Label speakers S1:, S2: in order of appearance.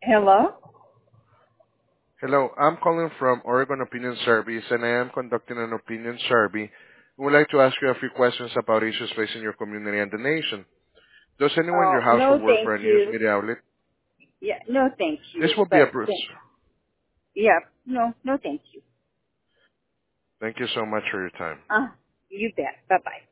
S1: Hello?
S2: Hello, I'm calling from Oregon Opinion Service, and I am conducting an opinion survey. We would like to ask you a few questions about issues facing your community and the nation. Does anyone in your
S1: Oh, no,
S2: household work
S1: thank
S2: for a news
S1: you.
S2: media outlet?
S1: Yeah, no, thank
S2: This
S1: you.
S2: will be a
S1: But,
S2: brief.
S1: yeah, no, thank you.
S2: Thank you so much for your time.
S1: You bet. Bye-bye.